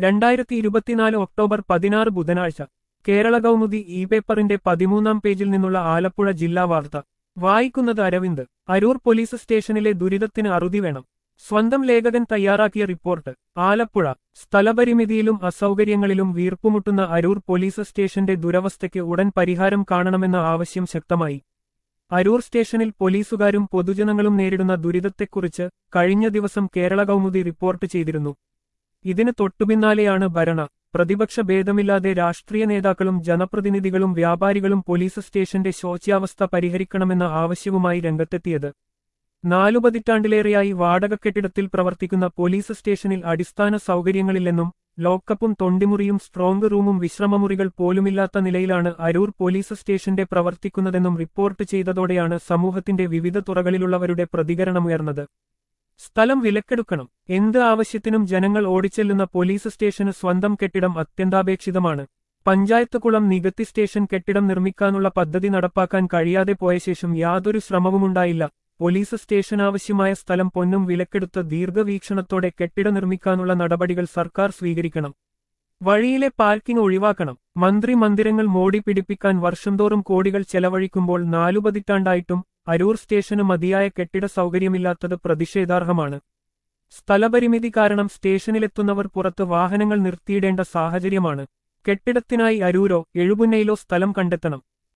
2024 October 16 ബുധനാഴ്ച Kerala Kaumudi E പേപ്പറിന്റെ 13-ാം പേജിൽ നിന്നുള്ള ആലപ്പുഴ ജില്ലാ വാർത്ത വായിക്കുന്നത് അരവിന്ദ്. അരൂർ പോലീസ് സ്റ്റേഷനിലെ ദുരിതത്തിന് അറുതി വേണം. സ്വന്തം ലേഖകൻ തയ്യാറാക്കിയ റിപ്പോർട്ട്. ആലപ്പുഴ. സ്ഥലപരിമിതിയിലും അസൗകര്യങ്ങളിലും വീർപ്പുമുട്ടുന്ന അരൂർ പോലീസ് സ്റ്റേഷന്റെ ദുരവസ്ഥയ്ക്ക് ഉടൻ പരിഹാരം കാണണമെന്ന ആവശ്യം ശക്തമായി. അരൂർ സ്റ്റേഷനിൽ പോലീസുകാരും പൊതുജനങ്ങളും നേരിടുന്ന ദുരിതത്തെക്കുറിച്ച് കഴിഞ്ഞ ദിവസം കേരള കൗമുദി റിപ്പോർട്ട് ചെയ്തിരുന്നു. ഇതിന് തൊട്ടുപിന്നാലെയാണ് ഭരണ പ്രതിപക്ഷ ഭേദമില്ലാതെ രാഷ്ട്രീയ നേതാക്കളും ജനപ്രതിനിധികളും വ്യാപാരികളും പോലീസ് സ്റ്റേഷന്റെ ശോച്യാവസ്ഥ പരിഹരിക്കണമെന്ന ആവശ്യവുമായി രംഗത്തെത്തിയത്. 4 പതിറ്റാണ്ടിലേറെയായി വാടക കെട്ടിടത്തിൽ പ്രവർത്തിക്കുന്ന പോലീസ് സ്റ്റേഷനിൽ അടിസ്ഥാന സൗകര്യങ്ങളില്ലെന്നും ലോക്കപ്പും തൊണ്ടിമുറിയും സ്ട്രോങ് റൂമും വിശ്രമമുറികൾ പോലുമില്ലാത്ത നിലയിലാണ് അരൂർ പോലീസ് സ്റ്റേഷന്റെ പ്രവർത്തിക്കുന്നതെന്നും റിപ്പോർട്ട് ചെയ്തതോടെയാണ് സമൂഹത്തിന്റെ വിവിധ തുറകളിലുള്ളവരുടെ പ്രതികരണമുയർന്നത്. സ്ഥലം വിലക്കെടുക്കണം. എന്ത് ആവശ്യത്തിനും ജനങ്ങൾ ഓടിച്ചെല്ലുന്ന പോലീസ് സ്റ്റേഷന് സ്വന്തം കെട്ടിടം അത്യന്താപേക്ഷിതമാണ്. പഞ്ചായത്ത് കുളം നികത്തി സ്റ്റേഷൻ കെട്ടിടം നിർമ്മിക്കാനുള്ള പദ്ധതി നടപ്പാക്കാൻ കഴിയാതെ പോയ ശേഷം യാതൊരു ശ്രമവുമുണ്ടായില്ല. പോലീസ് സ്റ്റേഷനാവശ്യമായ സ്ഥലം പൊന്നും വിലക്കെടുത്ത് ദീർഘവീക്ഷണത്തോടെ കെട്ടിടം നിർമ്മിക്കാനുള്ള നടപടികൾ സർക്കാർ സ്വീകരിക്കണം. വഴിയിലെ പാർക്കിംഗ് ഒഴിവാക്കണം. മന്ത്രി മന്ദിരങ്ങൾ മോടി പിടിപ്പിക്കാൻ വർഷം തോറും കോടികൾ ചെലവഴിക്കുമ്പോൾ 4 പതിറ്റാണ്ടായിട്ടും അരൂർ സ്റ്റേഷന് മതിയായ കെട്ടിട സൗകര്യമില്ലാത്തത് പ്രതിഷേധാർഹമാണ്. സ്ഥലപരിമിതി കാരണം സ്റ്റേഷനിലെത്തുന്നവർ പുറത്ത് വാഹനങ്ങൾ നിർത്തിയിടേണ്ട സാഹചര്യമാണ്. കെട്ടിടത്തിനായി അരൂരോ എഴുപുന്നയിലോ സ്ഥലം കണ്ടെത്തണം.